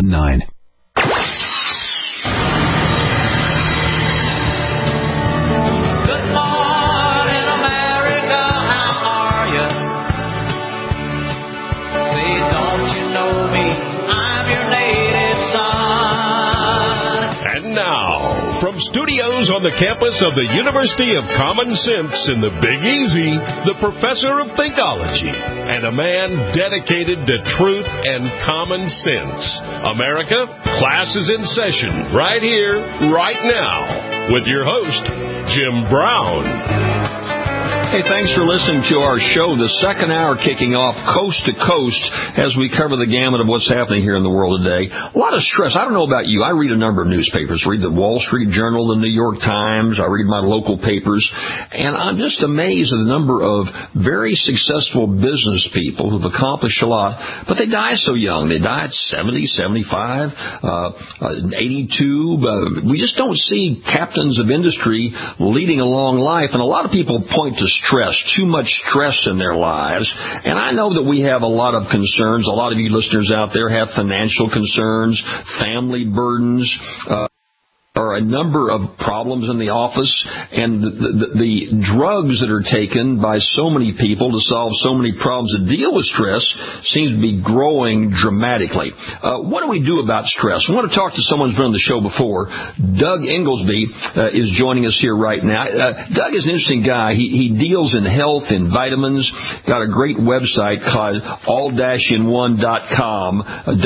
9. Now, from studios on the campus of the University of Common Sense in the Big Easy, the professor of Thinkology and a man dedicated to truth and common sense. America, class is in session right here, right now, with your host, Jim Brown. Hey, thanks for listening to our show, the second hour kicking off coast to coast as we cover the gamut of what's happening here in the world today. A lot of stress. I don't know about you. I read a number of newspapers. I read the Wall Street Journal, the New York Times. I read my local papers. And I'm just amazed at the number of very successful business people who've accomplished a lot, but they die so young. They die at 70, 75, 82. We just don't see captains of industry leading a long life. And a lot of people point to stress, too much stress in their lives. And I know that we have a lot of concerns. A lot of you listeners out there have financial concerns, family burdens, or a number of problems in the office, and the drugs that are taken by so many people to solve so many problems that deal with stress seems to be growing dramatically. What do we do about stress? I want to talk to someone who's been on the show before. Doug Inglesby is joining us here right now. Doug is an interesting guy. He deals in health and vitamins. Got a great website called all-in1.com,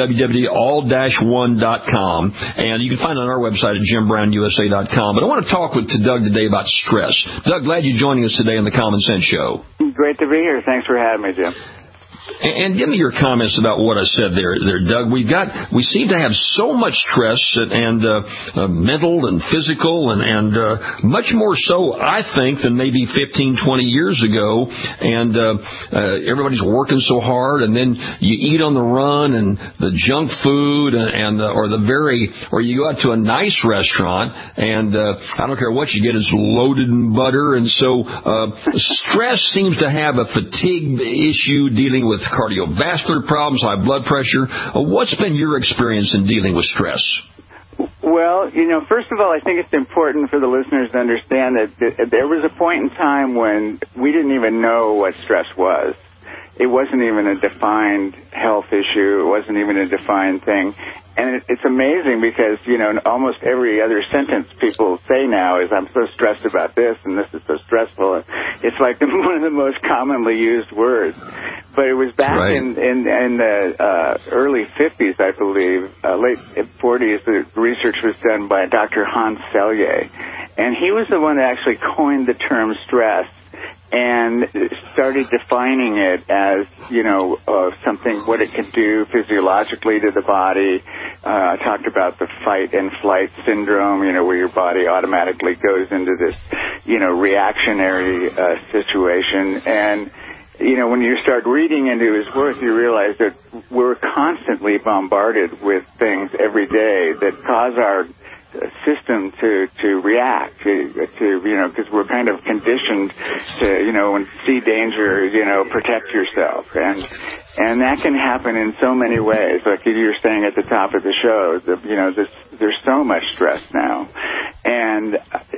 www.all-1.com, and you can find it on our website at JimBrownUSA.com. But I want to talk to Doug today about stress. Doug, glad you're joining us today on the Common Sense Show. Great to be here. Thanks for having me, Jim. And give me your comments about what I said there, Doug. We seem to have so much stress and mental and physical and much more so, I think, than maybe 15, 20 years ago. And everybody's working so hard, and then you eat on the run and the junk food or you go out to a nice restaurant and I don't care what you get, it's loaded in butter. And so stress seems to have a fatigue issue dealing with cardiovascular problems, high blood pressure. What's been your experience in dealing with stress? Well, first of all, I think it's important for the listeners to understand that there was a point in time when we didn't even know what stress was. It wasn't even a defined health issue. It wasn't even a defined thing. And it's amazing because, almost every other sentence people say now is, I'm so stressed about this and this is so stressful. It's like one of the most commonly used words. But it was back in the early 50s, I believe, late 40s, the research was done by Dr. Hans Selye. And he was the one that actually coined the term stress and started defining it as, something, what it can do physiologically to the body. Talked about the fight and flight syndrome, where your body automatically goes into this, reactionary situation. And, when you start reading into his work, you realize that we're constantly bombarded with things every day that cause our system to react because we're kind of conditioned to when you see danger protect yourself, and that can happen in so many ways. Like you were saying at the top of the show, there's so much stress now, and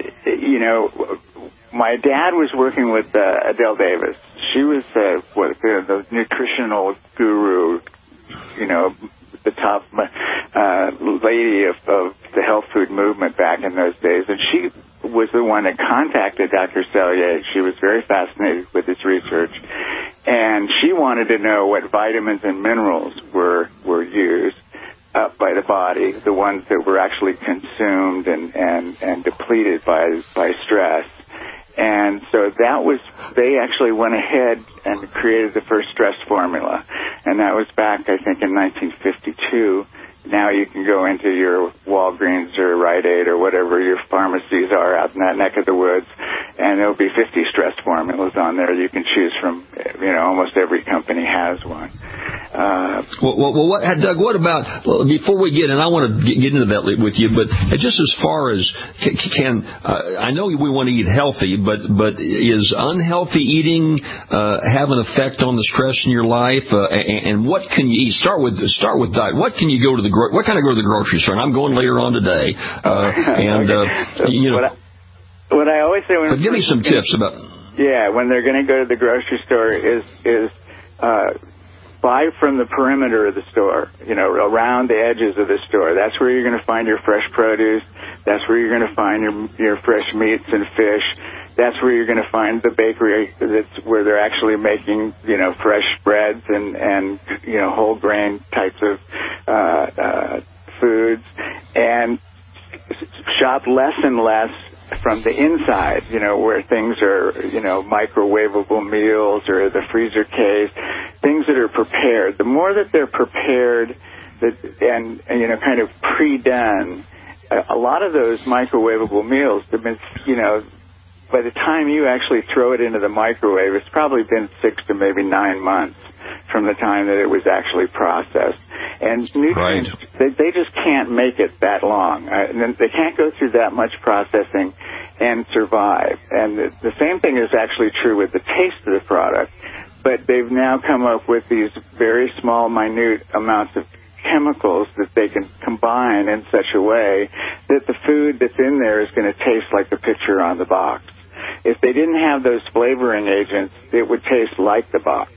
my dad was working with Adele Davis. She was the nutritional guru, the top lady of the health food movement back in those days. And she was the one that contacted Dr. Selye. She was very fascinated with his research. And she wanted to know what vitamins and minerals were used up by the body, the ones that were actually consumed and depleted by stress. And so they actually went ahead and created the first stress formula. And that was back, I think, in 1952. Now you can go into your Walgreens or Rite Aid or whatever your pharmacies are out in that neck of the woods, and there'll be 50 stress formulas on there you can choose from. Almost every company has one. Doug, what about, before we get, and I want to get into that with you, but just as far as I know we want to eat healthy, but is unhealthy eating have an effect on the stress in your life? And what can you eat? Start with diet. What can you go to what kind of go to the grocery store? And I'm going later on today. What I always say when give me some tips about. Yeah, when they're going to go to the grocery store is buy from the perimeter of the store, around the edges of the store. That's where you're going to find your fresh produce. That's where you're going to find your fresh meats and fish. That's where you're going to find the bakery where they're actually making, fresh breads and whole grain types of foods. And shop less and less from the inside, where things are, microwavable meals or the freezer case, things that are prepared. The more that they're prepared and kind of pre-done, a lot of those microwavable meals have been, by the time you actually throw it into the microwave, it's probably been 6 to maybe 9 months from the time that it was actually processed. And nutrients, they just can't make it that long. They can't go through that much processing and survive. And the same thing is actually true with the taste of the product. But they've now come up with these very small, minute amounts of chemicals that they can combine in such a way that the food that's in there is going to taste like the picture on the box. If they didn't have those flavoring agents, it would taste like the box.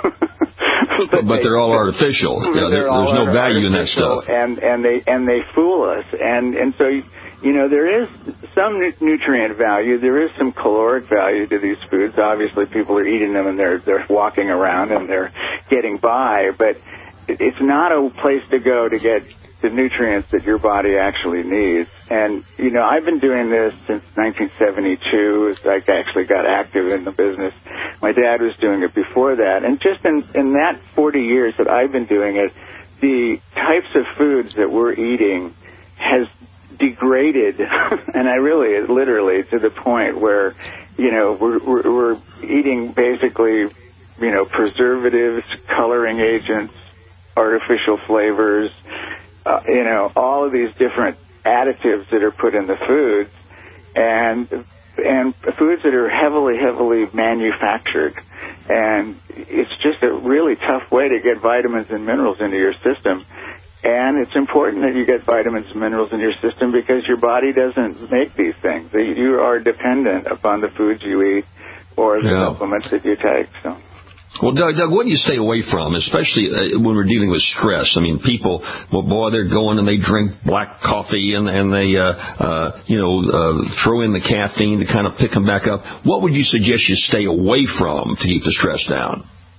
but they're all artificial. There's no value in that stuff. And they fool us. And so, there is some nutrient value. There is some caloric value to these foods. Obviously, people are eating them and they're walking around and they're getting by. But it's not a place to go to get the nutrients that your body actually needs. And, I've been doing this since 1972. I actually got active in the business. My dad was doing it before that. And just in that 40 years that I've been doing it, the types of foods that we're eating has degraded, and literally to the point where, we're eating basically, preservatives, coloring agents, artificial flavors, all of these different additives that are put in the foods, and foods that are heavily manufactured. And it's just a really tough way to get vitamins and minerals into your system. And it's important that you get vitamins and minerals in your system because your body doesn't make these things. You are dependent upon the foods you eat or the supplements that you take. So. Well, Doug, what do you stay away from, especially when we're dealing with stress? I mean, people, they're going and they drink black coffee and they, throw in the caffeine to kind of pick them back up. What would you suggest you stay away from to keep the stress down?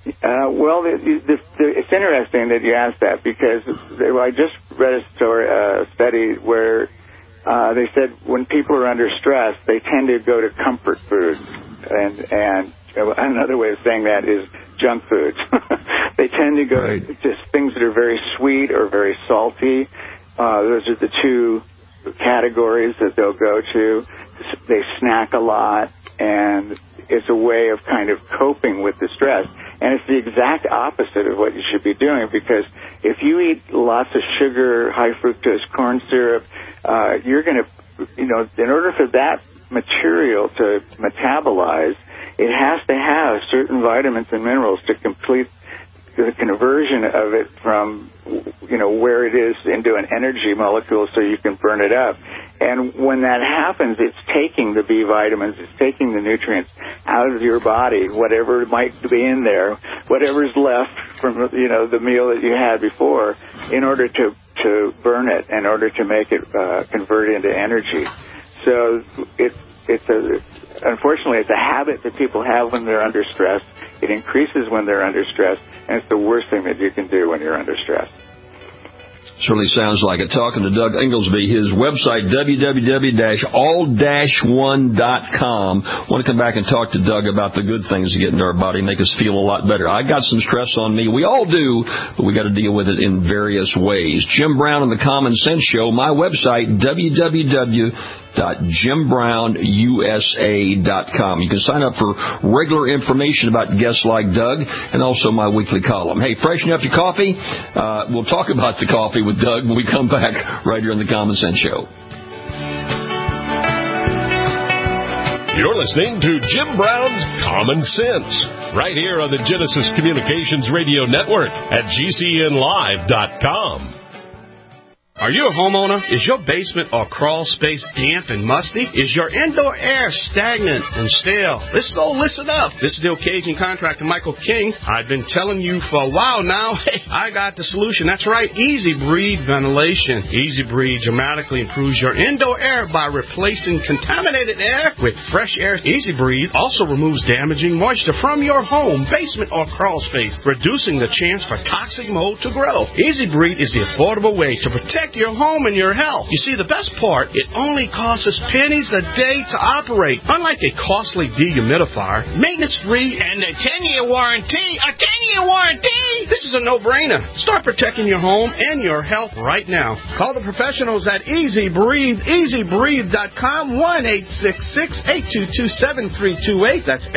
It's interesting that you asked that because I just read a study where they said when people are under stress, they tend to go to comfort foods, and another way of saying that is junk foods. They tend to go to things that are very sweet or very salty. Those are the two categories that they'll go to. They snack a lot, and it's a way of kind of coping with the stress. And it's the exact opposite of what you should be doing, because if you eat lots of sugar, high fructose corn syrup, you're going to, in order for that material to metabolize, it has to have certain vitamins and minerals to complete the conversion of it from, where it is into an energy molecule so you can burn it up. And when that happens, it's taking the B vitamins, it's taking the nutrients out of your body, whatever might be in there, whatever's left from, the meal that you had before, in order to burn it, in order to make it convert into energy. So unfortunately, it's a habit that people have when they're under stress. It increases when they're under stress, and it's the worst thing that you can do when you're under stress. Certainly sounds like it. Talking to Doug Inglesby, his website, www.all-one.com. Want to come back and talk to Doug about the good things that get into our body, make us feel a lot better. I got some stress on me. We all do, but we got to deal with it in various ways. Jim Brown and the Common Sense Show. My website, www.PhDRock.com. www.jimbrownusa.com. You can sign up for regular information about guests like Doug and also my weekly column. Hey, freshen up your coffee. We'll talk about the coffee with Doug when we come back right here on the Common Sense Show. You're listening to Jim Brown's Common Sense, right here on the Genesis Communications Radio Network at GCNlive.com. Are you a homeowner? Is your basement or crawl space damp and musty? Is your indoor air stagnant and stale? So listen up. This is the occasion contractor, Michael King. I've been telling you for a while now, hey, I got the solution. That's right, Easy Breathe Ventilation. Easy Breathe dramatically improves your indoor air by replacing contaminated air with fresh air. Easy Breathe also removes damaging moisture from your home, basement, or crawl space, reducing the chance for toxic mold to grow. Easy Breathe is the affordable way to protect your home and your health. You see, the best part, it only costs us pennies a day to operate. Unlike a costly dehumidifier, maintenance-free, and a 10-year warranty. A 10-year warranty! This is a no-brainer. Start protecting your home and your health right now. Call the professionals at Easy Breathe. EasyBreathe.com. 1-866-822-7328. That's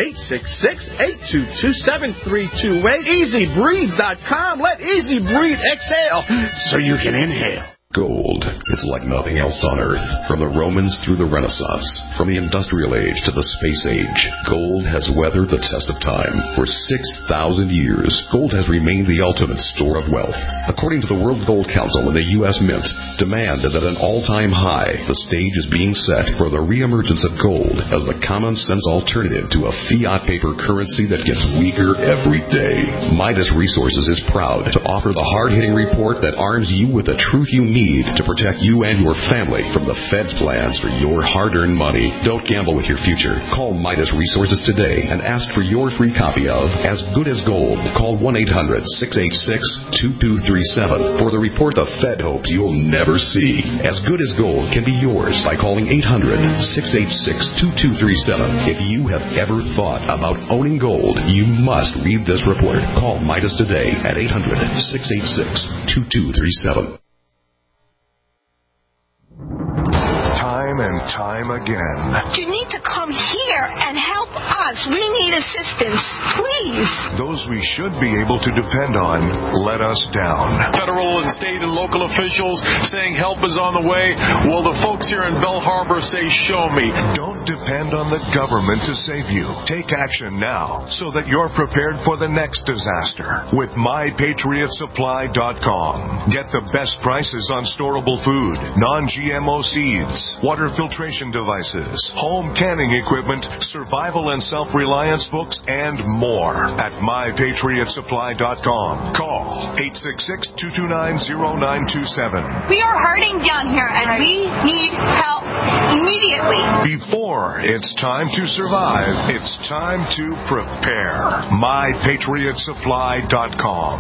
866-822-7328. EasyBreathe.com. Let Easy Breathe exhale so you can inhale. Gold. It's like nothing else on Earth. From the Romans through the Renaissance, from the Industrial Age to the Space Age, gold has weathered the test of time. For 6,000 years, gold has remained the ultimate store of wealth. According to the World Gold Council and the U.S. Mint, demand is at an all-time high. The stage is being set for the reemergence of gold as the common sense alternative to a fiat paper currency that gets weaker every day. Midas Resources is proud to offer the hard-hitting report that arms you with the truth you need to protect you and your family from the Fed's plans for your hard-earned money. Don't gamble with your future. Call Midas Resources today and ask for your free copy of As Good as Gold. Call 1-800-686-2237 for the report the Fed hopes you'll never see. As Good as Gold can be yours by calling 800-686-2237. If you have ever thought about owning gold, you must read this report. Call Midas today at 800-686-2237. Time and time again. You need to come here and help us. We need assistance, please. Those we should be able to depend on let us down. Federal and state and local officials saying help is on the way. Well, the folks here in Bell Harbor say, show me. Don't depend on the government to save you. Take action now so that you're prepared for the next disaster with MyPatriotSupply.com. Get the best prices on storable food, non-GMO seeds, water filtration devices, home canning equipment, survival and self-reliance books, and more at MyPatriotSupply.com. Call 866-229-0927. We are hurting down here, and we need help immediately. Before it's time to survive, it's time to prepare. MyPatriotSupply.com.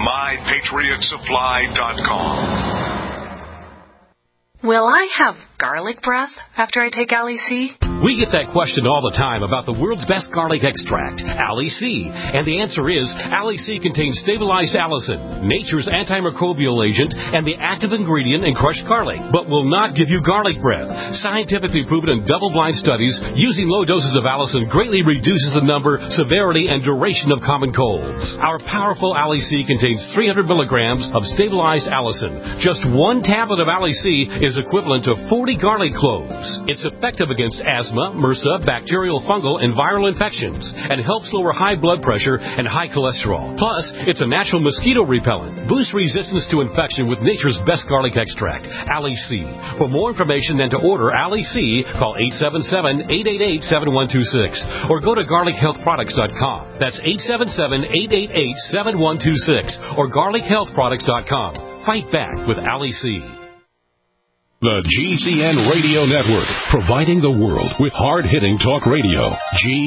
MyPatriotSupply.com. Will I have garlic breath after I take Ali-C? We get that question all the time about the world's best garlic extract, Ali-C. And the answer is, Ali-C contains stabilized allicin, nature's antimicrobial agent, and the active ingredient in crushed garlic, but will not give you garlic breath. Scientifically proven in double-blind studies, using low doses of allicin greatly reduces the number, severity, and duration of common colds. Our powerful Ali-C contains 300 milligrams of stabilized allicin. Just one tablet of Ali-C is equivalent to 40 garlic cloves. It's effective against asthma, MRSA, bacterial, fungal, and viral infections, and helps lower high blood pressure and high cholesterol. Plus, it's a natural mosquito repellent. Boost resistance to infection with nature's best garlic extract, Ali-C. For more information and to order Ali-C, call 877-888-7126 or go to garlichealthproducts.com. That's 877-888-7126 or garlichealthproducts.com. Fight back with Ali-C. The GCN Radio Network, providing the world with hard-hitting talk radio.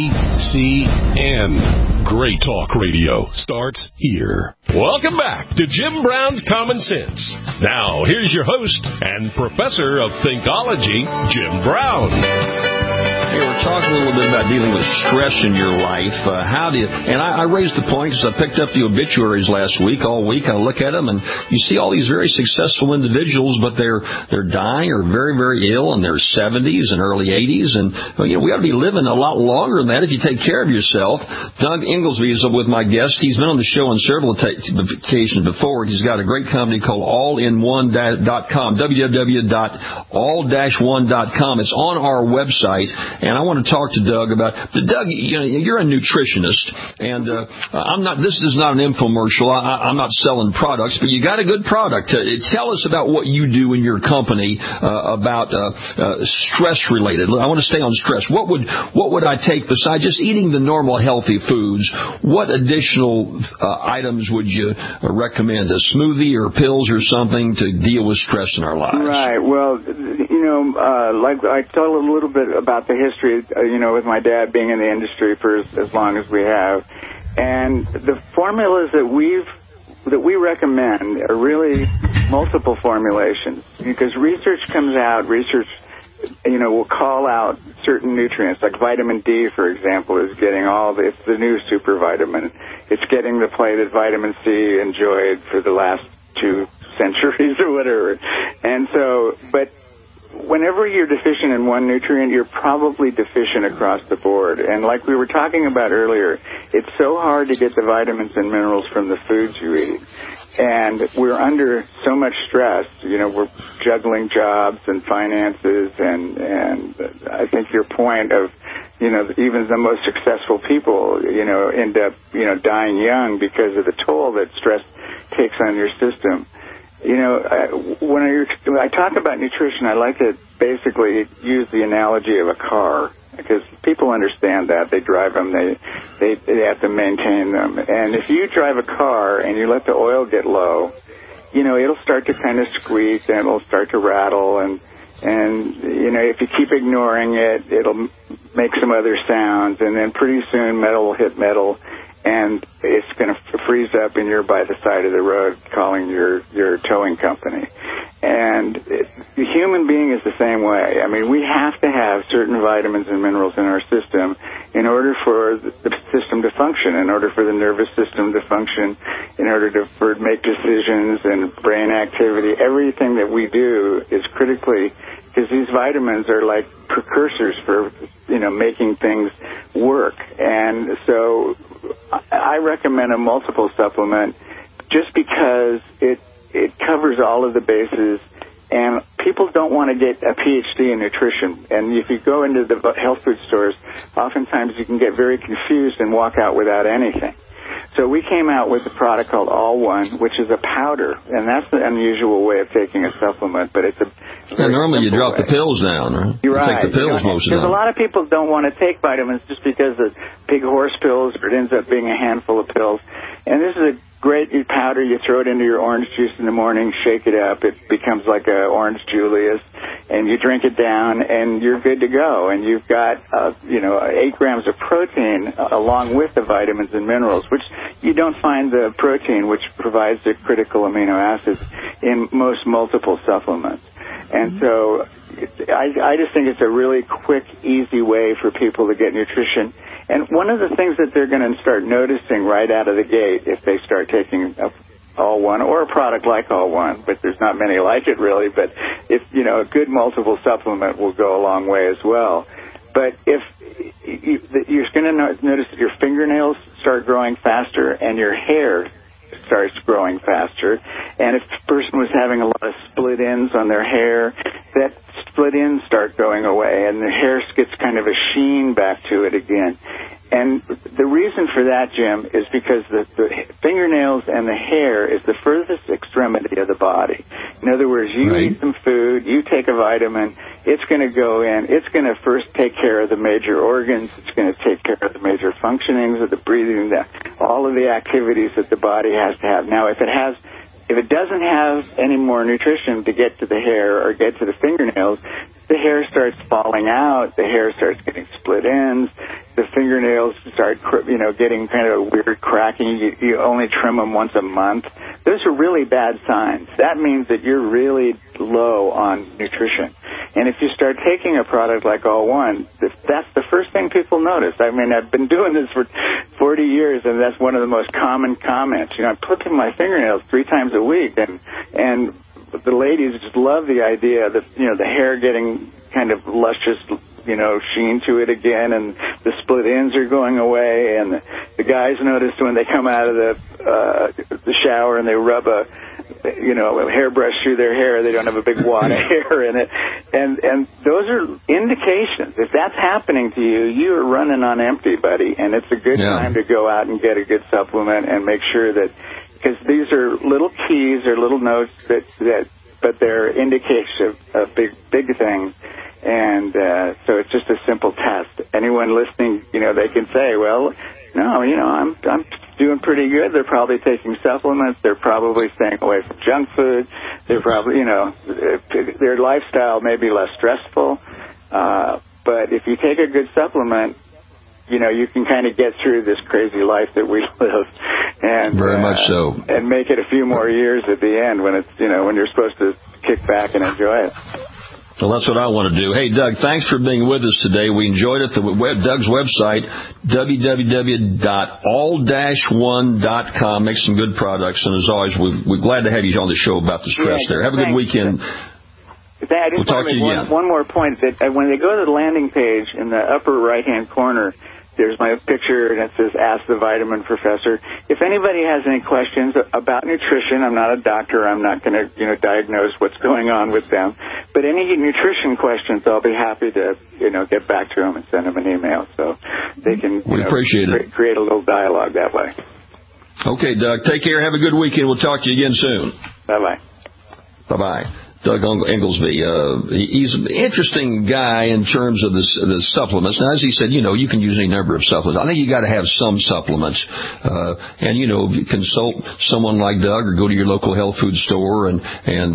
GCN. Great talk radio starts here. Welcome back to Jim Brown's Common Sense. Now, here's your host and professor of Thinkology, Jim Brown. Hey, we're talking a little bit about dealing with stress in your life. How do you, and I raised the point because I picked up the obituaries last week. All week I look at them, and you see all these very successful individuals, but they're dying or very, very ill in their 70s and early 80s. And, we ought to be living a lot longer than that if you take care of yourself. Doug Inglesby is with my guest. He's been on the show on several occasions before. He's got a great company called allin1.com, www.all-1.com. It's on our website. And I want to talk to Doug about. But Doug, you're a nutritionist, and this is not an infomercial. I'm not selling products, but you got a good product. Tell us about what you do in your company about stress related. I want to stay on stress. What would I take besides just eating the normal healthy foods? What additional items would you recommend? A smoothie or pills or something to deal with stress in our lives? Right. Well, like I told a little bit about the history, with my dad being in the industry for as long as we have. And the formulas that we recommend are really multiple formulations, because research comes out, will call out certain nutrients, like vitamin D, for example, is getting it's the new super vitamin. It's getting the play that vitamin C enjoyed for the last 2 centuries or whatever. And so, but whenever you're deficient in one nutrient, you're probably deficient across the board. And like we were talking about earlier, it's so hard to get the vitamins and minerals from the foods you eat. And we're under so much stress. We're juggling jobs and finances, and I think your point of, even the most successful people, end up, dying young because of the toll that stress takes on your system. When I talk about nutrition, I like to basically use the analogy of a car, because people understand that. They drive them, they have to maintain them. And if you drive a car and you let the oil get low, it'll start to kind of squeak and it'll start to rattle, and if you keep ignoring it, it'll make some other sounds, and then pretty soon metal will hit metal, and it's going to freeze up, and you're by the side of the road calling your towing company. And the human being is the same way. I mean, we have to have certain vitamins and minerals in our system in order for the system to function, in order for the nervous system to function, in order to make decisions and brain activity. Everything that we do is critically, because these vitamins are like precursors for, making things work. And so I recommend a multiple supplement just because it covers all of the bases, and people don't want to get a PhD in nutrition. And if you go into the health food stores, oftentimes you can get very confused and walk out without anything. So we came out with a product called All-One, which is a powder, and that's the unusual way of taking a supplement, but it's a normally you drop the pills down, right? You're right. You take the pills most of the time. Because a lot of people don't want to take vitamins just because of big horse pills, or it ends up being a handful of pills. And this is a great powder. You throw it into your orange juice in the morning, shake it up. It becomes like a orange Julius, and you drink it down, and you're good to go. And you've got, 8 grams of protein along with the vitamins and minerals, which you don't find the protein, which provides the critical amino acids in most multiple supplements. And so I just think it's a really quick, easy way for people to get nutrition. And one of the things that they're going to start noticing right out of the gate if they start taking All-One or a product like All-One, but there's not many like it really, but if, a good multiple supplement will go a long way as well. But if you're going to notice that your fingernails start growing faster and your hair starts growing faster, and if the person was having a lot of split ends on their hair, that split ends start going away, and the hair gets kind of a sheen back to it again. And the reason for that, Jim, is because the fingernails and the hair is the furthest extremity of the body. In other words, you eat some food, you take a vitamin, it's going to go in, it's going to first take care of the major organs, it's going to take care of the major functionings of the breathing, all of the activities that the body has to have. Now, if it doesn't have any more nutrition to get to the hair or get to the fingernails, the hair starts falling out, the hair starts getting split ends, the fingernails start, getting kind of a weird cracking. You only trim them once a month. Those are really bad signs. That means that you're really low on nutrition. And if you start taking a product like All-One, that's the first thing people notice. I mean, I've been doing this for 40 years, and that's one of the most common comments. I'm clipping my fingernails 3 times a week, and the ladies just love the idea that, the hair getting kind of luscious, sheen to it again, and the split ends are going away, and the guys notice when they come out of the shower and they rub a hairbrush through their hair, they don't have a big wad of hair in it, and those are indications. If that's happening to you, you are running on empty, buddy, and it's a good time to go out and get a good supplement and make sure that, because these are little keys or little notes but they're indications of big things. And so it's just a simple test. Anyone listening, they can say, well, no, I'm doing pretty good. They're probably taking supplements. They're probably staying away from junk food. They're probably, their lifestyle may be less stressful. But if you take a good supplement, you can kind of get through this crazy life that we live, and very much so, and make it a few more years at the end when it's, when you're supposed to kick back and enjoy it. Well, that's what I want to do. Hey, Doug, thanks for being with us today. We enjoyed it. Doug's website, www.all-one.com, makes some good products. And as always, we're glad to have you on the show about the stress there. Have a good weekend. We'll talk to you again. One more point, that when they go to the landing page in the upper right-hand corner, there's my picture, and it says, Ask the Vitamin Professor. If anybody has any questions about nutrition, I'm not a doctor. I'm not going to, diagnose what's going on with them. But any nutrition questions, I'll be happy to, get back to them and send them an email so they can create a little dialogue that way. Okay, Doug. Take care. Have a good weekend. We'll talk to you again soon. Bye-bye. Bye-bye. Doug Inglesby. He's an interesting guy in terms of the supplements. Now, as he said, you can use any number of supplements. I think you got to have some supplements. And, consult someone like Doug or go to your local health food store and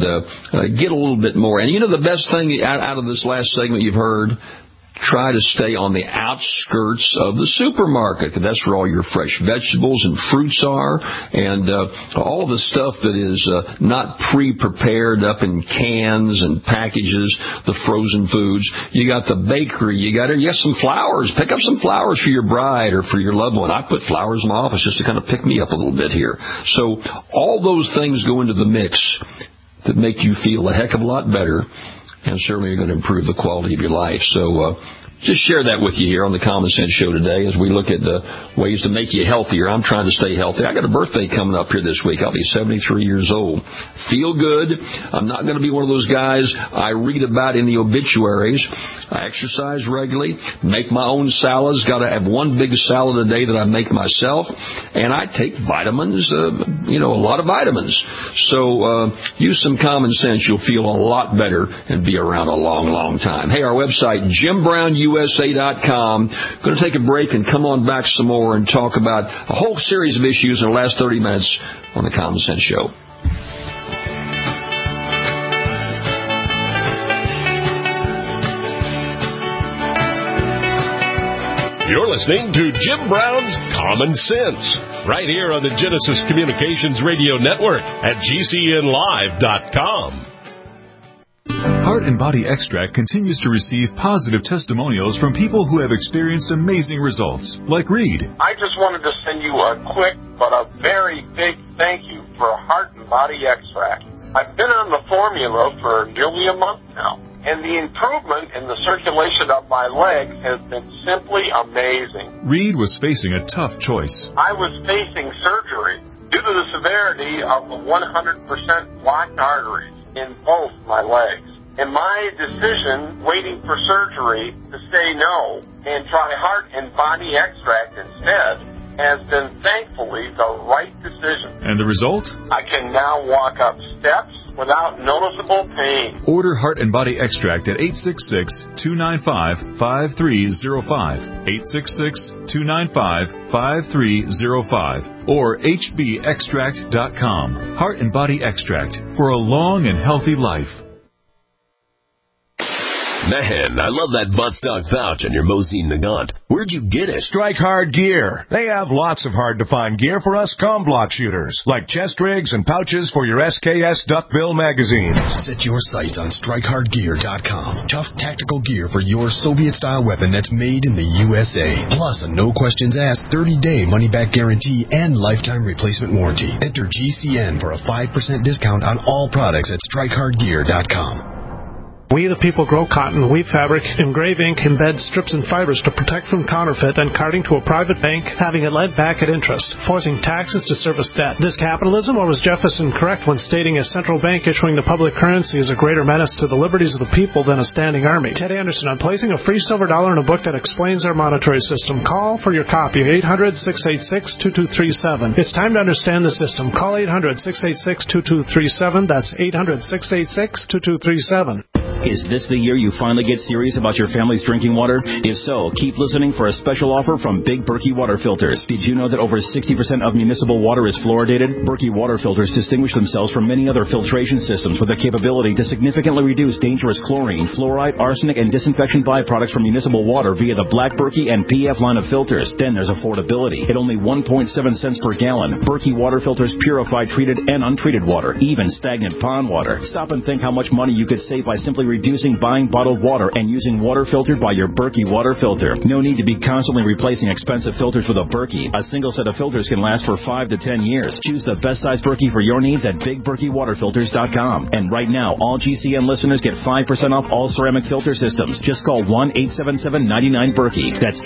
get a little bit more. And, the best thing out of this last segment you've heard, try to stay on the outskirts of the supermarket. That's where all your fresh vegetables and fruits are, and all the stuff that is not pre-prepared up in cans and packages, the frozen foods. You got the bakery. You got some flowers. Pick up some flowers for your bride or for your loved one. I put flowers in my office just to kind of pick me up a little bit here. So all those things go into the mix that make you feel a heck of a lot better, and certainly you're going to improve the quality of your life. So just share that with you here on the Common Sense Show today as we look at the ways to make you healthier. I'm trying to stay healthy. I got a birthday coming up here this week. I'll be 73 years old. Feel good. I'm not going to be one of those guys I read about in the obituaries. I exercise regularly, make my own salads. Got to have one big salad a day that I make myself. And I take vitamins, a lot of vitamins. So use some common sense. You'll feel a lot better and be around a long, long time. Hey, our website, JimBrownUSA.com. Going to take a break and come on back some more and talk about a whole series of issues in the last 30 minutes on the Common Sense Show. You're listening to Jim Brown's Common Sense, right here on the Genesis Communications Radio Network at GCNlive.com. Heart and Body Extract continues to receive positive testimonials from people who have experienced amazing results, like Reed. I just wanted to send you a quick but a very big thank you for Heart and Body Extract. I've been on the formula for nearly a month now, and the improvement in the circulation of my legs has been simply amazing. Reed was facing a tough choice. I was facing surgery due to the severity of the 100% blocked arteries in both my legs. And my decision, waiting for surgery, to say no and try Heart and Body Extract instead, has been thankfully the right decision. And the result? I can now walk up steps without noticeable pain. Order Heart and Body Extract at 866-295-5305, 866-295-5305, or hbextract.com. Heart and Body Extract for a long and healthy life. Man, I love that buttstock pouch on your Mosin Nagant. Where'd you get it? Strike Hard Gear. They have lots of hard-to-find gear for us comblock shooters, like chest rigs and pouches for your SKS Duckbill magazines. Set your sights on StrikeHardGear.com. Tough tactical gear for your Soviet-style weapon that's made in the USA. Plus a no-questions-asked 30-day money-back guarantee and lifetime replacement warranty. Enter GCN for a 5% discount on all products at StrikeHardGear.com. We the people grow cotton, weave fabric, engrave ink, embed strips and fibers to protect from counterfeit and carting to a private bank, having it lent back at interest, forcing taxes to service debt. This capitalism, or was Jefferson correct when stating a central bank issuing the public currency is a greater menace to the liberties of the people than a standing army? Ted Anderson, I'm placing a free silver dollar in a book that explains our monetary system. Call for your copy, 800-686-2237. It's time to understand the system. Call 800-686-2237. That's 800-686-2237. Is this the year you finally get serious about your family's drinking water? If so, keep listening for a special offer from Big Berkey Water Filters. Did you know that over 60% of municipal water is fluoridated? Berkey Water Filters distinguish themselves from many other filtration systems with the capability to significantly reduce dangerous chlorine, fluoride, arsenic, and disinfection byproducts from municipal water via the Black Berkey and PF line of filters. Then there's affordability. At only 1.7 cents per gallon, Berkey Water Filters purify treated and untreated water, even stagnant pond water. Stop and think how much money you could save by simply reducing buying bottled water and using water filtered by your Berkey water filter. No need to be constantly replacing expensive filters with a Berkey. A single set of filters can last for 5 to 10 years. Choose the best size Berkey for your needs at BigBerkeyWaterFilters.com. And right now, all GCN listeners get 5% off all ceramic filter systems. Just call 1-877-99-BERKEY. That's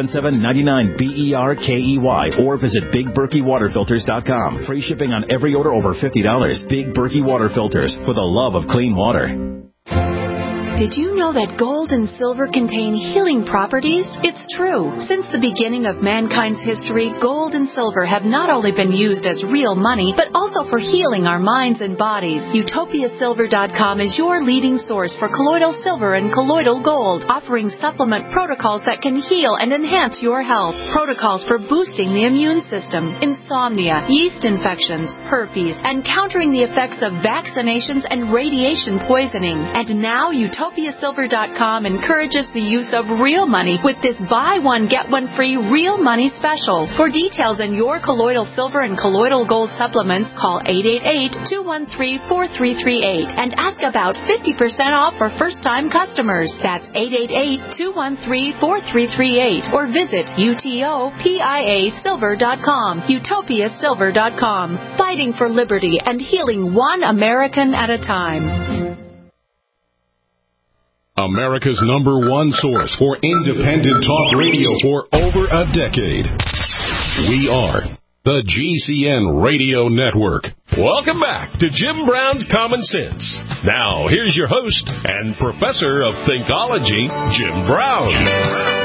877-99-BERKEY. Or visit BigBerkeyWaterFilters.com. Free shipping on every order over $50. Big Berkey Water Filters, for the love of clean water. Did you know that gold and silver contain healing properties? It's true. Since the beginning of mankind's history, gold and silver have not only been used as real money, but also for healing our minds and bodies. UtopiaSilver.com is your leading source for colloidal silver and colloidal gold, offering supplement protocols that can heal and enhance your health. Protocols for boosting the immune system, insomnia, yeast infections, herpes, and countering the effects of vaccinations and radiation poisoning. And now UtopiaSilver.com encourages the use of real money with this buy one, get one free real money special. For details on your colloidal silver and colloidal gold supplements, call 888-213-4338 and ask about 50% off for first-time customers. That's 888-213-4338 or visit UTOPIASilver.com. UtopiaSilver.com. Fighting for liberty and healing one American at a time. America's #1 source for independent talk radio for over a decade. We are the GCN Radio Network. Welcome back to Jim Brown's Common Sense. Now, here's your host and professor of Thinkology, Jim Brown.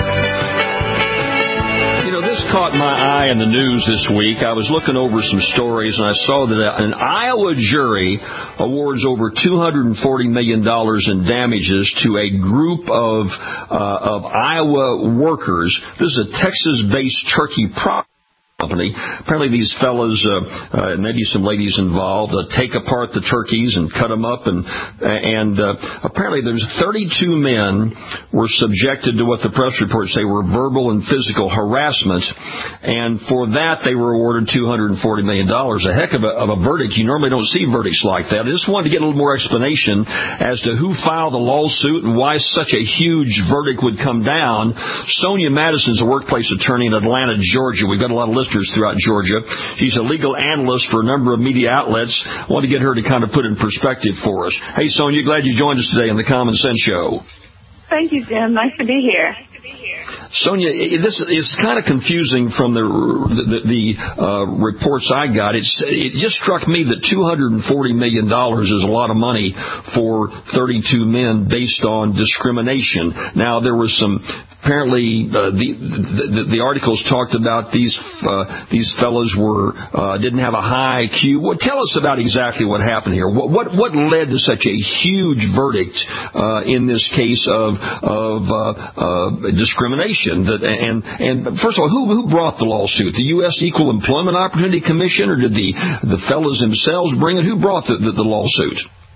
This caught my eye in the news this week. I was looking over some stories, and I saw that an Iowa jury awards over $240 million in damages to a group of Iowa workers. This is a Texas-based turkey company. Apparently these fellas, maybe some ladies involved, take apart the turkeys and cut them up, and apparently there's 32 men were subjected to what the press reports say were verbal and physical harassment, and for that they were awarded $240 million. A heck of a verdict. You normally don't see verdicts like that. I just wanted to get a little more explanation as to who filed the lawsuit and why such a huge verdict would come down. Sonia Madison's a workplace attorney in Atlanta, Georgia. We've got a lot of listeners throughout Georgia. She's a legal analyst for a number of media outlets. I want to get her to kind of put in perspective for us. Hey, Sonia, glad you joined us today on the Common Sense Show. Thank you, Jim. Nice to be here. Sonia, this is kind of confusing from the reports I got. It just struck me that $240 million is a lot of money for 32 men based on discrimination. Now, there was some, apparently, the articles talked about these fellas didn't have a high IQ. Well, tell us about exactly what happened here. What led to such a huge verdict in this case of discrimination? And first of all, who brought the lawsuit? The U.S. Equal Employment Opportunity Commission, or did the fellas themselves bring it? Who brought the lawsuit?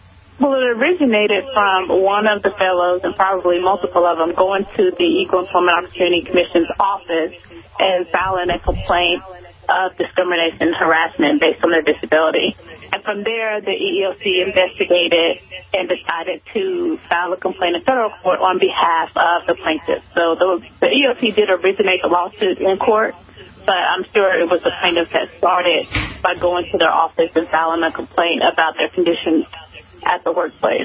Well, it originated from one of the fellows, and probably multiple of them, going to the Equal Employment Opportunity Commission's office and filing a complaint of discrimination and harassment based on their disability. And from there, the EEOC investigated and decided to file a complaint in federal court on behalf of the plaintiffs. So the EEOC did originate the lawsuit in court, but I'm sure it was the plaintiffs that started by going to their office and filing a complaint about their conditions at the workplace.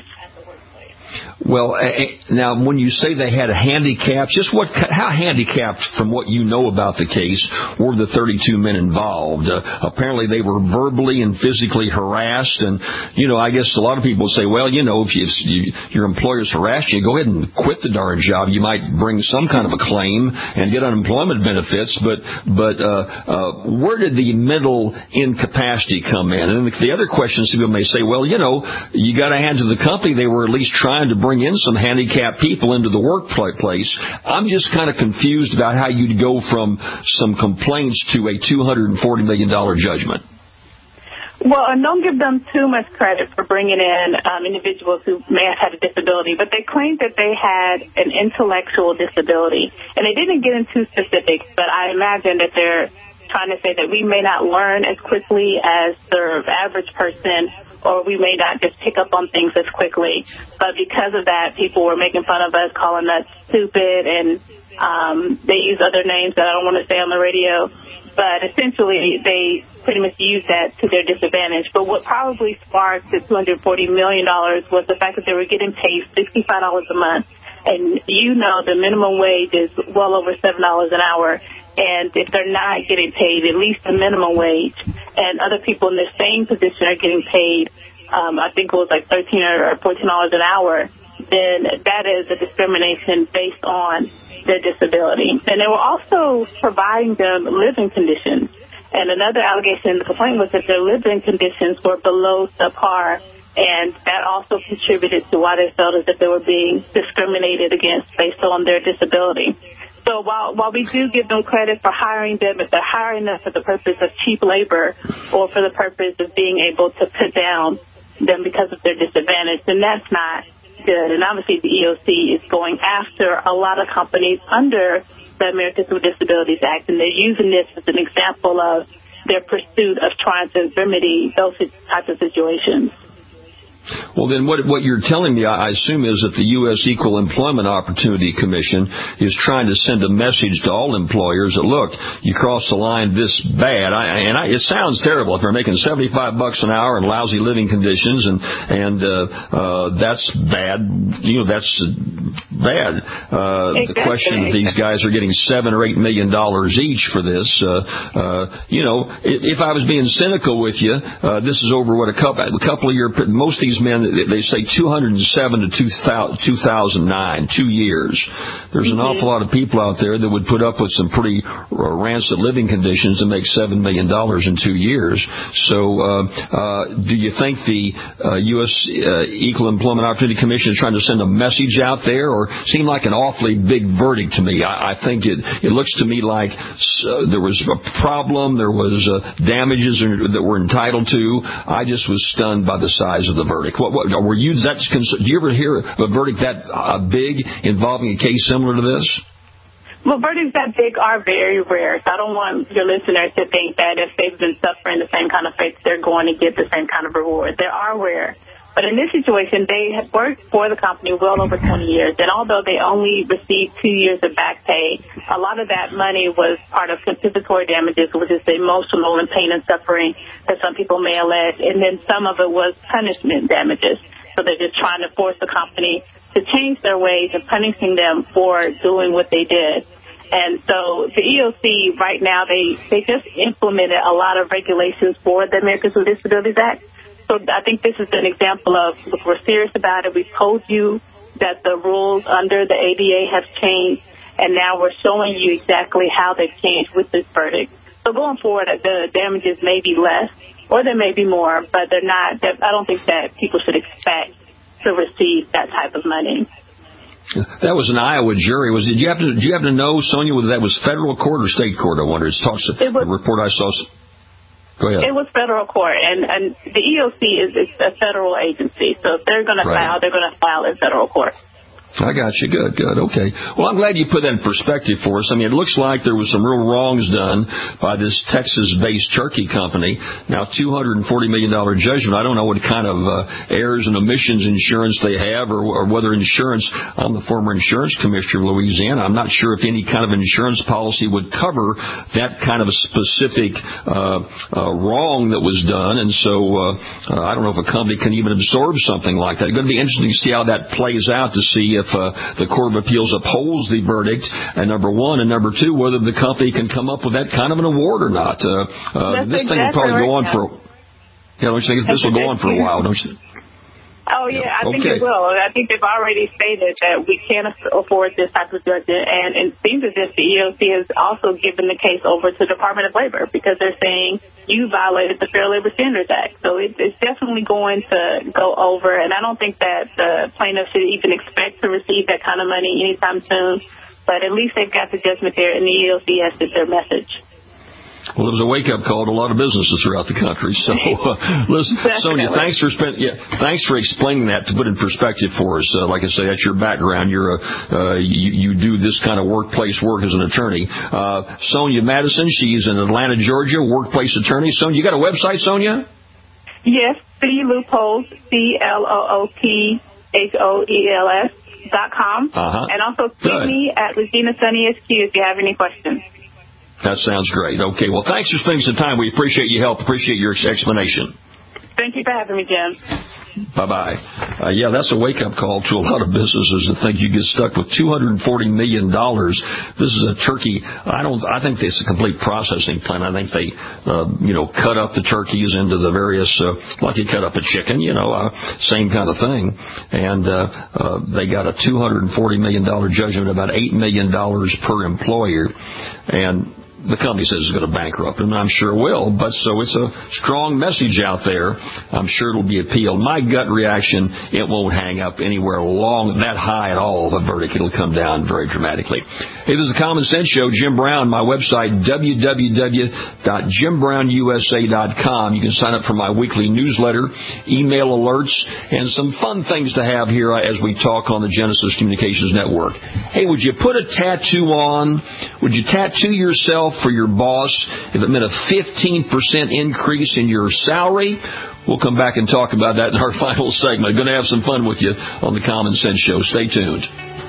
Well, now, when you say they had handicaps, how handicapped, from what you know about the case, were the 32 men involved? Apparently, they were verbally and physically harassed, and, I guess a lot of people say, well, if your employer's harassed you, go ahead and quit the darn job. You might bring some kind of a claim and get unemployment benefits, but where did the mental incapacity come in? And the other question, some people may say, well, you got to hand to the company, they were at least trying to bring in some handicapped people into the workplace. I'm just kind of confused about how you'd go from some complaints to a $240 million judgment. Well, and don't give them too much credit for bringing in individuals who may have had a disability, but they claimed that they had an intellectual disability. And they didn't get into specifics, but I imagine that they're trying to say that we may not learn as quickly as the average person, or we may not just pick up on things as quickly. But because of that, people were making fun of us, calling us stupid, and they use other names that I don't want to say on the radio. But essentially, they pretty much used that to their disadvantage. But what probably sparked the $240 million was the fact that they were getting paid $65 a month. And the minimum wage is well over $7 an hour. And if they're not getting paid at least the minimum wage, and other people in the same position are getting paid, I think it was like $13 or $14 an hour, then that is a discrimination based on their disability. And they were also providing them living conditions. And another allegation in the complaint was that their living conditions were below subpar, and that also contributed to why they felt as if they were being discriminated against based on their disability. So while we do give them credit for hiring them, if they're hiring them for the purpose of cheap labor or for the purpose of being able to put down them because of their disadvantage, then that's not good. And obviously the EEOC is going after a lot of companies under the Americans with Disabilities Act, and they're using this as an example of their pursuit of trying to remedy those types of situations. Well, then what you're telling me, I assume, is that the U.S. Equal Employment Opportunity Commission is trying to send a message to all employers that, look, you cross the line this bad. It sounds terrible if they're making $75 an hour and lousy living conditions, and that's bad. That's bad. Exactly. The question, if these guys are getting $7 or $8 million each for this, if I was being cynical with you, this is over a couple of years. Most of these men, they say 2007 to 2009, 2 years. There's an awful lot of people out there that would put up with some pretty rancid living conditions to make $7 million in 2 years. So do you think the U.S. Equal Employment Opportunity Commission is trying to send a message out there, or seem like an awfully big verdict to me? I think it looks to me like there was a problem, there was damages that were entitled to. I just was stunned by the size of the verdict. Were you that? Do you ever hear a verdict that big involving a case similar to this? Well, verdicts that big are very rare, so I don't want your listeners to think that if they've been suffering the same kind of fate, they're going to get the same kind of reward. They are rare. But in this situation, they had worked for the company well over 20 years, and although they only received 2 years of back pay, a lot of that money was part of compensatory damages, which is the emotional and pain and suffering that some people may allege, and then some of it was punishment damages. So they're just trying to force the company to change their ways of punishing them for doing what they did. And so the EEOC right now, they just implemented a lot of regulations for the Americans with Disabilities Act. So I think this is an example of, look, we're serious about it. We've told you that the rules under the ADA have changed, and now we're showing you exactly how they've changed with this verdict. So going forward, the damages may be less, or there may be more, but they're not. I don't think that people should expect to receive that type of money. That was an Iowa jury. Did you happen to know, Sonia, whether that was federal court or state court? I wonder. The report I saw. Go ahead. It was federal court, and the EOC is a federal agency, so if they're going to file, they're going to file in federal court. I got you. Good. Okay. Well, I'm glad you put that in perspective for us. I mean, it looks like there was some real wrongs done by this Texas-based turkey company. Now, $240 million judgment. I don't know what kind of errors and omissions insurance they have or whether insurance, I'm the former insurance commissioner of Louisiana. I'm not sure if any kind of insurance policy would cover that kind of a specific wrong that was done. And so I don't know if a company can even absorb something like that. It's going to be interesting to see how that plays out, to see if the Court of Appeals upholds the verdict, and number one, and number two, whether the company can come up with that kind of an award or not. This thing will probably go on for. Yeah, don't you think this will go on for a while? Don't you? Oh, yeah, I think it will. I think they've already stated that we can't afford this type of judgment, and it seems as if the EOC has also given the case over to the Department of Labor because they're saying you violated the Fair Labor Standards Act. So it's definitely going to go over, and I don't think that the plaintiff should even expect to receive that kind of money anytime soon, but at least they've got the judgment there, and the EOC has sent their message. Well, it was a wake-up call to a lot of businesses throughout the country. So, listen, Sonia, thanks for explaining that, to put in perspective for us. Like I say, that's your background. You do this kind of workplace work as an attorney. Sonia Madison, she's in Atlanta, Georgia, workplace attorney. Sonia, you got a website, Sonia? Yes, CLoopholes, CLOOPHOELS.com. And also tweet me at Regina Sunny SQ if you have any questions. That sounds great. Okay, well, thanks for spending some time. We appreciate your help. Appreciate your explanation. Thank you for having me, Jim. Bye-bye. Yeah, that's a wake-up call to a lot of businesses to think you get stuck with $240 million. This is a turkey. I think it's a complete processing plant. I think they, cut up the turkeys into the various, like you cut up a chicken, same kind of thing. And they got a $240 million judgment, about $8 million per employer. And the company says it's going to bankrupt them, and I'm sure it will. But so it's a strong message out there. I'm sure it'll be appealed. My gut reaction, it won't hang up anywhere that high at all, the verdict. It'll come down very dramatically. Hey, this is a Common Sense Show. Jim Brown, my website, www.jimbrownUSA.com. You can sign up for my weekly newsletter, email alerts, and some fun things to have here as we talk on the Genesis Communications Network. Hey, would you put a tattoo on? Would you tattoo yourself for your boss if it meant a 15% increase in your salary? We'll come back and talk about that in our final segment. Going to have some fun with you on the Common Sense Show. Stay tuned.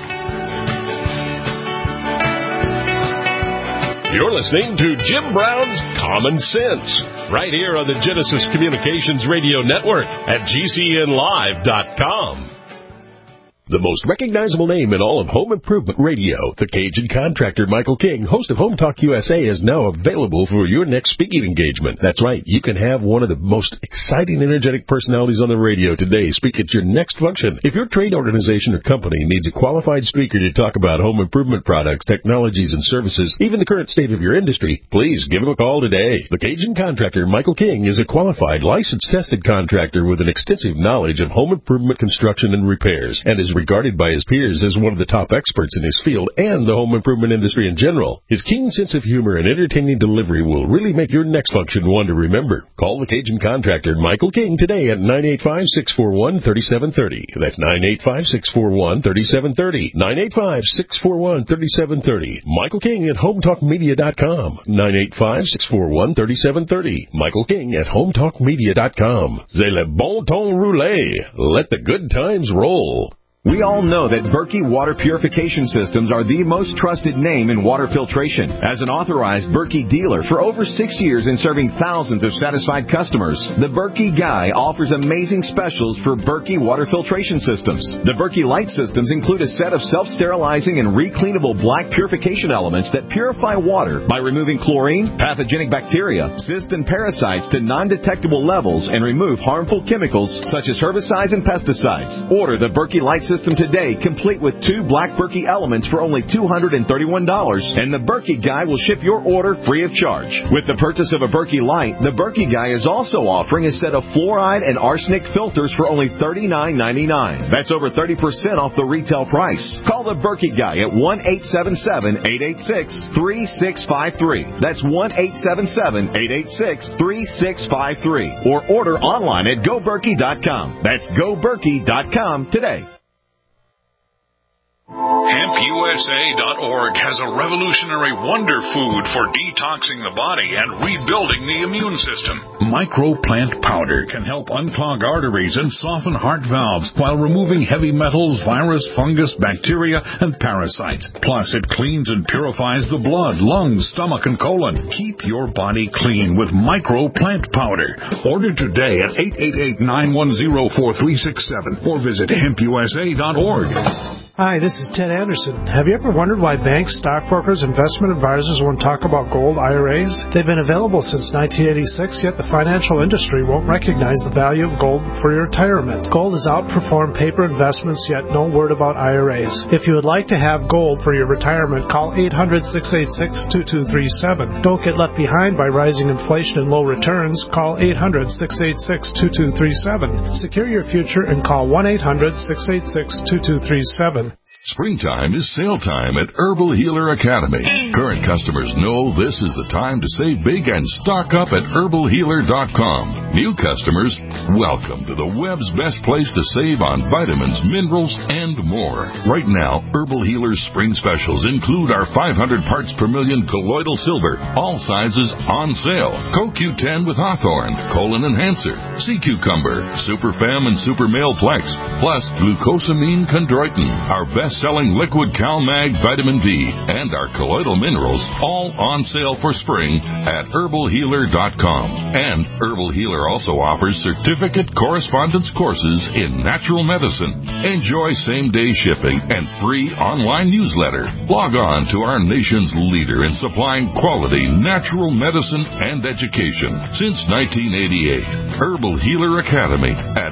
You're listening to Jim Brown's Common Sense, right here on the Genesis Communications Radio Network at GCNlive.com. The most recognizable name in all of home improvement radio, the Cajun contractor Michael King, host of Home Talk USA, is now available for your next speaking engagement. That's right, you can have one of the most exciting, energetic personalities on the radio today speak at your next function. If your trade organization or company needs a qualified speaker to talk about home improvement products, technologies, and services, even the current state of your industry, please give him a call today. The Cajun contractor Michael King is a qualified, licensed, tested contractor with an extensive knowledge of home improvement construction and repairs, and is regarded by his peers as one of the top experts in his field and the home improvement industry in general. His keen sense of humor and entertaining delivery will really make your next function one to remember. Call the Cajun contractor Michael King today at 985-641-3730. That's 985-641-3730. 985-641-3730. Michael King at HomeTalkMedia.com. 985-641-3730. Michael King at HomeTalkMedia.com. C'est le bon temps roulé. Let the good times roll. We all know that Berkey Water Purification Systems are the most trusted name in water filtration. As an authorized Berkey dealer for over 6 years and serving thousands of satisfied customers, the Berkey Guy offers amazing specials for Berkey Water Filtration Systems. The Berkey Light Systems include a set of self-sterilizing and recleanable black purification elements that purify water by removing chlorine, pathogenic bacteria, cysts, and parasites to non-detectable levels and remove harmful chemicals such as herbicides and pesticides. Order the Berkey Light system today, complete with 2 Black Berkey elements for only $231, and the Berkey Guy will ship your order free of charge. With the purchase of a Berkey Light, the Berkey Guy is also offering a set of fluoride and arsenic filters for only $39.99. That's over 30% off the retail price. Call the Berkey Guy at 1-877-886-3653. That's 1-877-886-3653. Or order online at GoBerkey.com. That's GoBerkey.com today. HempUSA.org has a revolutionary wonder food for detoxing the body and rebuilding the immune system. Microplant powder can help unclog arteries and soften heart valves while removing heavy metals, virus, fungus, bacteria, and parasites. Plus, it cleans and purifies the blood, lungs, stomach, and colon. Keep your body clean with Microplant powder. Order today at 888-910-4367 or visit HempUSA.org. Hi, this is Ted Anderson. Have you ever wondered why banks, stockbrokers, investment advisors won't talk about gold IRAs? They've been available since 1986, yet the financial industry won't recognize the value of gold for your retirement. Gold has outperformed paper investments, yet no word about IRAs. If you would like to have gold for your retirement, call 800-686-2237. Don't get left behind by rising inflation and low returns. Call 800-686-2237. Secure your future and call 1-800-686-2237. Springtime is sale time at Herbal Healer Academy. Current customers know this is the time to save big and stock up at herbalhealer.com. New customers, welcome to the web's best place to save on vitamins, minerals, and more. Right now, Herbal Healer's spring specials include our 500 parts per million colloidal silver, all sizes on sale. CoQ10 with Hawthorne, Colon Enhancer, Sea Cucumber, Super Fem and Super Male Plex, plus glucosamine chondroitin, our best-selling liquid CalMag vitamin D, and our colloidal minerals, all on sale for spring at herbalhealer.com. And Herbal Healer also offers certificate correspondence courses in natural medicine. Enjoy same-day shipping and free online newsletter. Log on to our nation's leader in supplying quality natural medicine and education since 1988. Herbal Healer Academy at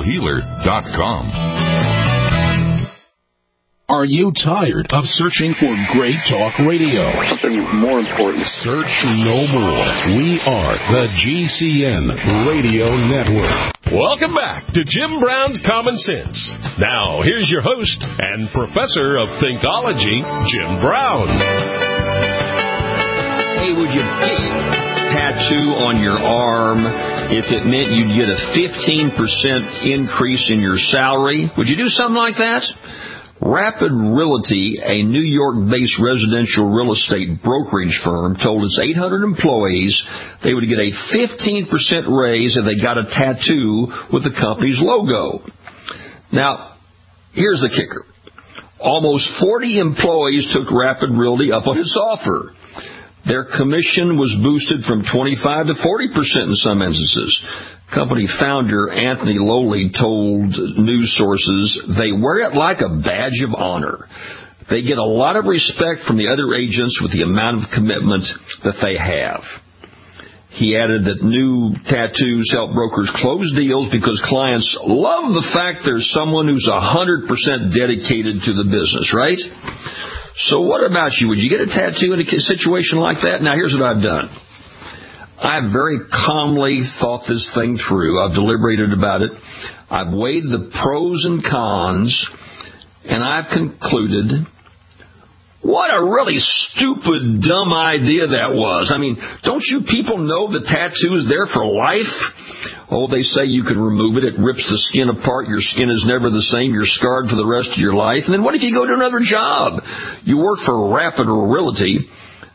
herbalhealer.com. Are you tired of searching for great talk radio? Something more important. Search no more. We are the GCN Radio Network. Welcome back to Jim Brown's Common Sense. Now, here's your host and professor of Thinkology, Jim Brown. Hey, would you get a tattoo on your arm if it meant you'd get a 15% increase in your salary? Would you do something like that? Rapid Realty, a New York-based residential real estate brokerage firm, told its 800 employees they would get a 15% raise if they got a tattoo with the company's logo. Now, here's the kicker. Almost 40 employees took Rapid Realty up on its offer. Their commission was boosted from 25 to 40% in some instances. Company founder Anthony Lowley told news sources they wear it like a badge of honor. They get a lot of respect from the other agents with the amount of commitment that they have. He added that new tattoos help brokers close deals because clients love the fact there's someone who's 100% dedicated to the business, right? So what about you? Would you get a tattoo in a situation like that? Now, here's what I've done. I've very calmly thought this thing through. I've deliberated about it. I've weighed the pros and cons, and I've concluded, what a really stupid, dumb idea that was. I mean, don't you people know the tattoo is there for life? Oh, they say you can remove it. It rips the skin apart. Your skin is never the same. You're scarred for the rest of your life. And then what if you go to another job? You work for Rapid Realty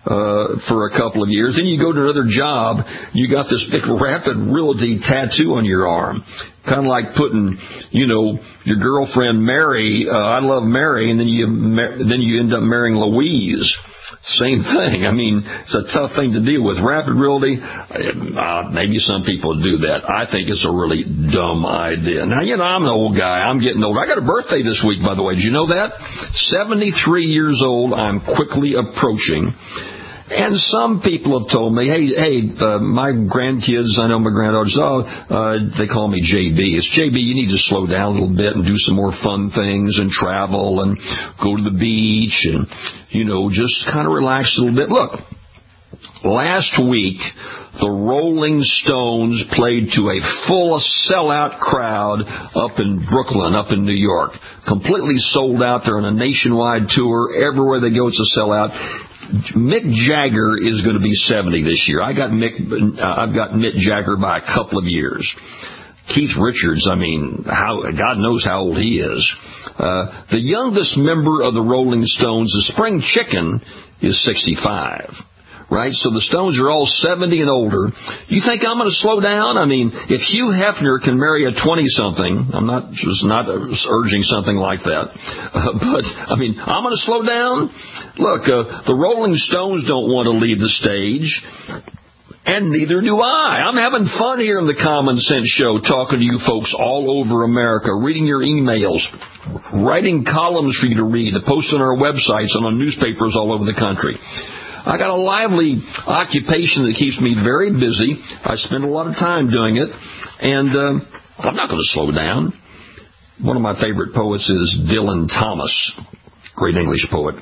for a couple of years. Then you go to another job. You got this big Rapid Realty tattoo on your arm. Kind of like putting, your girlfriend Mary, I love Mary, and then you end up marrying Louise. Same thing. I mean, it's a tough thing to deal with. Rapid Realty, maybe some people do that. I think it's a really dumb idea. Now, I'm an old guy. I'm getting old. I got a birthday this week, by the way. Did you know that? 73 years old. I'm quickly approaching. And some people have told me, my grandkids, I know my granddaughters, they call me JB. It's JB, you need to slow down a little bit and do some more fun things and travel and go to the beach and, just kind of relax a little bit. Look, last week, the Rolling Stones played to a full sellout crowd up in Brooklyn, up in New York. Completely sold out. They're on a nationwide tour. Everywhere they go, it's a sellout. Mick Jagger is going to be 70 this year. I've got Mick Jagger by a couple of years. Keith Richards, God knows how old he is. The youngest member of the Rolling Stones, the Spring Chicken, is 65. Right? So the Stones are all 70 and older. You think I'm going to slow down? If Hugh Hefner can marry a 20-something, I'm not urging something like that. But I'm going to slow down? Look, the Rolling Stones don't want to leave the stage. And neither do I. I'm having fun here in the Common Sense Show, talking to you folks all over America, reading your emails, writing columns for you to read, to post on our websites and on newspapers all over the country. I got a lively occupation that keeps me very busy. I spend a lot of time doing it, and I'm not going to slow down. One of my favorite poets is Dylan Thomas, great English poet.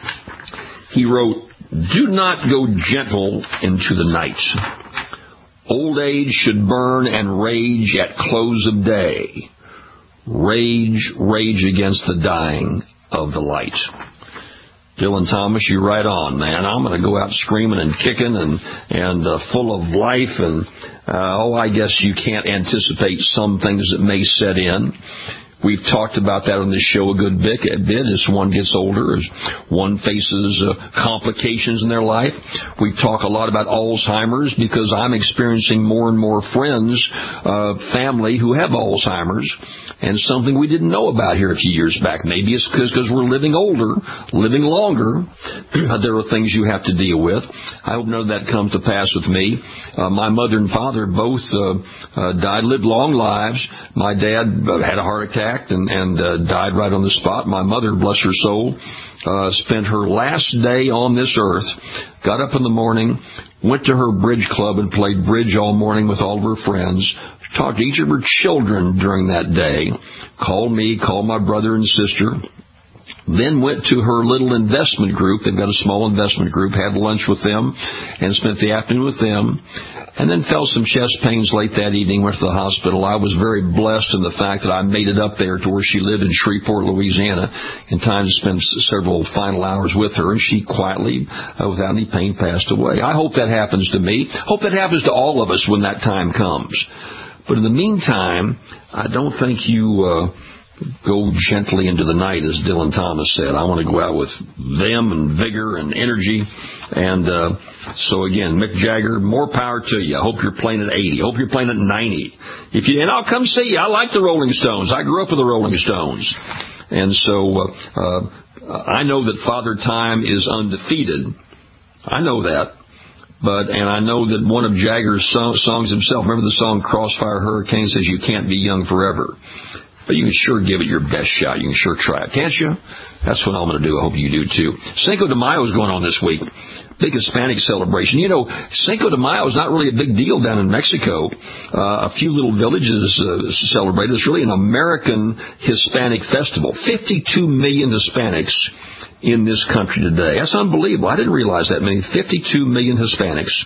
He wrote, "Do not go gentle into the night. Old age should burn and rage at close of day. Rage, rage against the dying of the light." Dylan Thomas, you're right on, man. I'm going to go out screaming and kicking and full of life. And, I guess you can't anticipate some things that may set in. We've talked about that on this show a good bit as one gets older, as one faces complications in their life. We talk a lot about Alzheimer's because I'm experiencing more and more friends, family who have Alzheimer's, and something we didn't know about here a few years back. Maybe it's because we're living older, living longer. There are things you have to deal with. I hope none of that comes to pass with me. My mother and father both lived long lives. My dad had a heart attack and died right on the spot. My mother, bless her soul, spent her last day on this earth, got up in the morning, went to her bridge club and played bridge all morning with all of her friends, talked to each of her children during that day, called me, called my brother and sister, then went to her little investment group. They've got a small investment group, had lunch with them and spent the afternoon with them, and then felt some chest pains late that evening, went to the hospital. I was very blessed in the fact that I made it up there to where she lived in Shreveport, Louisiana, in time to spend several final hours with her, and she quietly, without any pain, passed away. I hope that happens to me. Hope that happens to all of us when that time comes. But in the meantime, I don't think you go gently into the night, as Dylan Thomas said. I want to go out with them and vigor and energy. And so again, Mick Jagger, more power to you. I hope you're playing at 80. I hope you're playing at 90. And I'll come see you. I like the Rolling Stones. I grew up with the Rolling Stones. And so I know that Father Time is undefeated. I know that. And I know that one of Jagger's songs himself, remember the song Crossfire Hurricane, says you can't be young forever. But you can sure give it your best shot. You can sure try it, can't you? That's what I'm going to do. I hope you do, too. Cinco de Mayo is going on this week. Big Hispanic celebration. Cinco de Mayo is not really a big deal down in Mexico. A few little villages celebrate it. It's really an American Hispanic festival. 52 million Hispanics in this country today. That's unbelievable. I didn't realize that many. 52 million Hispanics.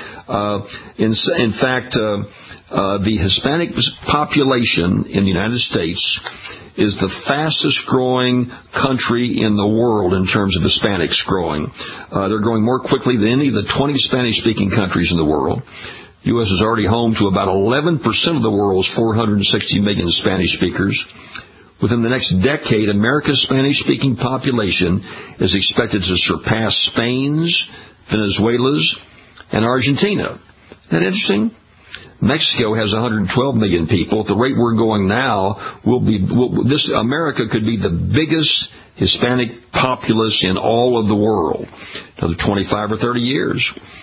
In fact, the Hispanic population in the United States is the fastest growing country in the world in terms of Hispanics growing. They're growing more quickly than any of the 20 Spanish-speaking countries in the world. The U.S. is already home to about 11% of the world's 460 million Spanish speakers. Within the next decade, America's Spanish-speaking population is expected to surpass Spain's, Venezuela's, and Argentina. Isn't that interesting? Mexico has 112 million people. At the rate we're going now, America could be the biggest Hispanic populace in all of the world, another 25 or 30 years.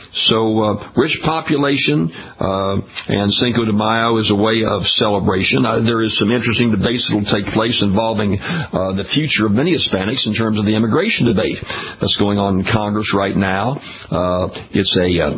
So, rich population, and Cinco de Mayo is a way of celebration. There is some interesting debates that will take place involving the future of many Hispanics in terms of the immigration debate that's going on in Congress right now. It's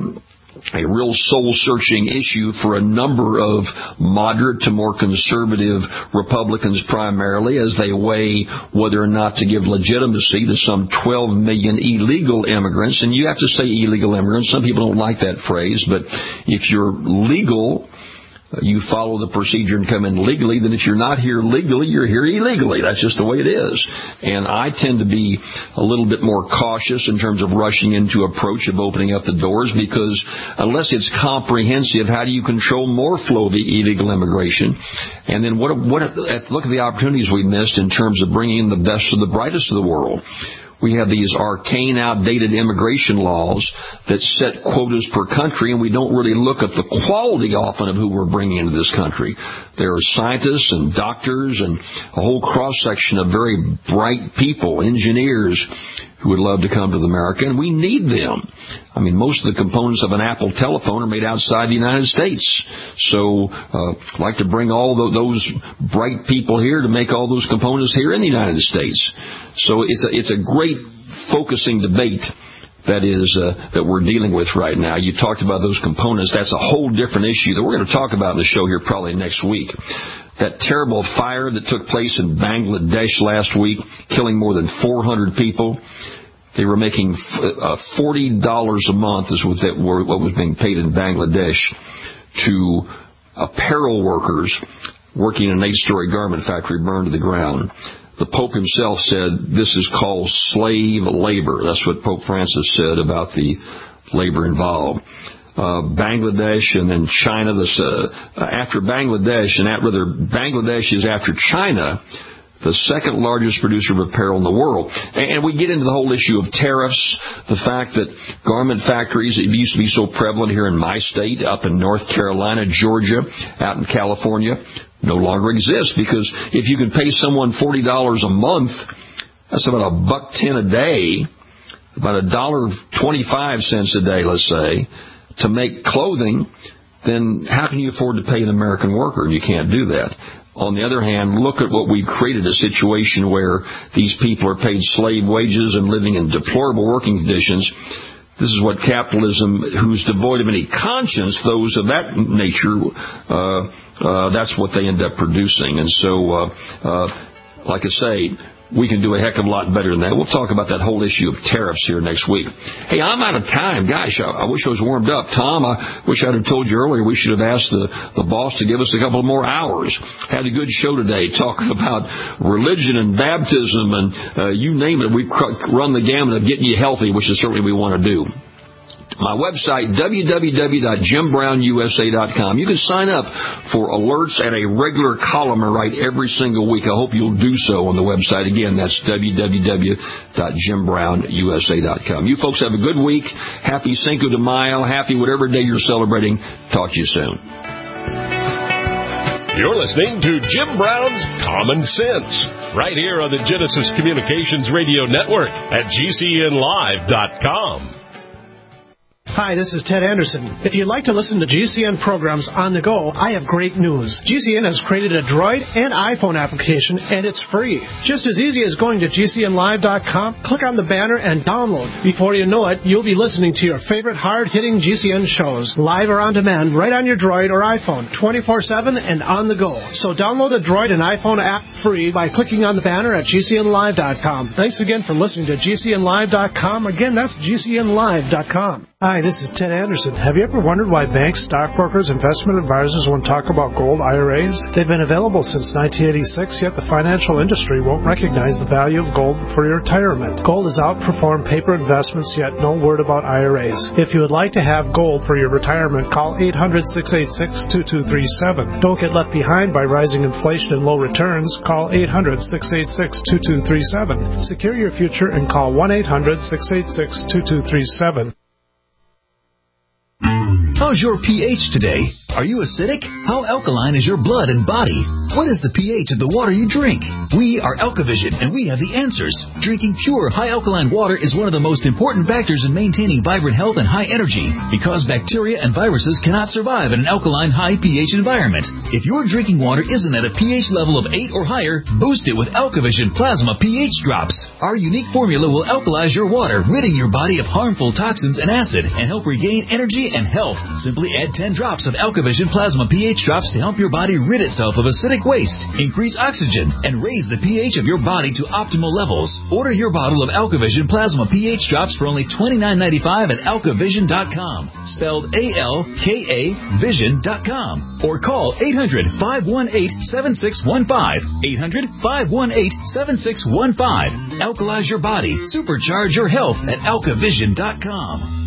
a real soul-searching issue for a number of moderate to more conservative Republicans primarily as they weigh whether or not to give legitimacy to some 12 million illegal immigrants. And you have to say illegal immigrants. Some people don't like that phrase, but if you're legal, you follow the procedure and come in legally, then if you're not here legally, you're here illegally. That's just the way it is. And I tend to be a little bit more cautious in terms of rushing into approach of opening up the doors, because unless it's comprehensive, how do you control more flow of illegal immigration? And then look at the opportunities we missed in terms of bringing in the best of the brightest of the world. We have these arcane, outdated immigration laws that set quotas per country, and we don't really look at the quality often of who we're bringing into this country. There are scientists and doctors and a whole cross-section of very bright people, engineers, who would love to come to America, and we need them. I mean, most of the components of an Apple telephone are made outside the United States. So I'd like to bring all those bright people here to make all those components here in the United States. So it's a great focusing debate that we're dealing with right now. You talked about those components. That's a whole different issue that we're going to talk about in the show here probably next week. That terrible fire that took place in Bangladesh last week, killing more than 400 people. They were making $40 a month is what was being paid in Bangladesh to apparel workers working in an 8-story garment factory burned to the ground. The Pope himself said this is called slave labor. That's what Pope Francis said about the labor involved. Bangladesh and then China. After Bangladesh, Bangladesh is after China, the second largest producer of apparel in the world. And we get into the whole issue of tariffs, the fact that garment factories, it used to be so prevalent here in my state, up in North Carolina, Georgia, out in California, no longer exist, because if you can pay someone $40 a month, that's about $1.10 a day, about $1.25 a day, let's say, to make clothing, then how can you afford to pay an American worker? You can't do that. On the other hand, look at what we've created, a situation where these people are paid slave wages and living in deplorable working conditions. This is what capitalism, who's devoid of any conscience, those of that nature, that's what they end up producing. And so, like I say, we can do a heck of a lot better than that. We'll talk about that whole issue of tariffs here next week. Hey, I'm out of time. Gosh, I wish I was warmed up. Tom, I wish I'd have told you earlier we should have asked the boss to give us a couple more hours. Had a good show today talking about religion and baptism and you name it. We've run the gamut of getting you healthy, which is certainly what we want to do. My website, www.JimBrownUSA.com. You can sign up for alerts and a regular column I write every single week. I hope you'll do so on the website. Again, that's www.JimBrownUSA.com. You folks have a good week. Happy Cinco de Mayo. Happy whatever day you're celebrating. Talk to you soon. You're listening to Jim Brown's Common Sense, right here on the Genesis Communications Radio Network at GCNlive.com. Hi, this is Ted Anderson. If you'd like to listen to GCN programs on the go, I have great news. GCN has created a Droid and iPhone application, and it's free. Just as easy as going to GCNlive.com, click on the banner, and download. Before you know it, you'll be listening to your favorite hard-hitting GCN shows, live or on demand, right on your Droid or iPhone, 24/7 and on the go. So download the Droid and iPhone app free by clicking on the banner at GCNlive.com. Thanks again for listening to GCNlive.com. Again, that's GCNlive.com. Hi, this is Ted Anderson. Have you ever wondered why banks, stockbrokers, investment advisors won't talk about gold IRAs? They've been available since 1986, yet the financial industry won't recognize the value of gold for your retirement. Gold has outperformed paper investments, yet no word about IRAs. If you would like to have gold for your retirement, call 800-686-2237. Don't get left behind by rising inflation and low returns. Call 800-686-2237. Secure your future and call 1-800-686-2237. How's your pH today? Are you acidic? How alkaline is your blood and body? What is the pH of the water you drink? We are Alkavision, and we have the answers. Drinking pure, high alkaline water is one of the most important factors in maintaining vibrant health and high energy, because bacteria and viruses cannot survive in an alkaline, high pH environment. If your drinking water isn't at a pH level of 8 or higher, boost it with Alkavision Plasma pH Drops. Our unique formula will alkalize your water, ridding your body of harmful toxins and acid, and help regain energy and health. Simply add 10 drops of Alkavision Plasma pH Drops to help your body rid itself of acidic waste, increase oxygen, and raise the pH of your body to optimal levels. Order your bottle of Alkavision Plasma pH Drops for only $29.95 at alkavision.com, spelled A-L-K-A Vision.com, or call 800-518-7615, 800-518-7615. Alkalize your body, supercharge your health at alkavision.com.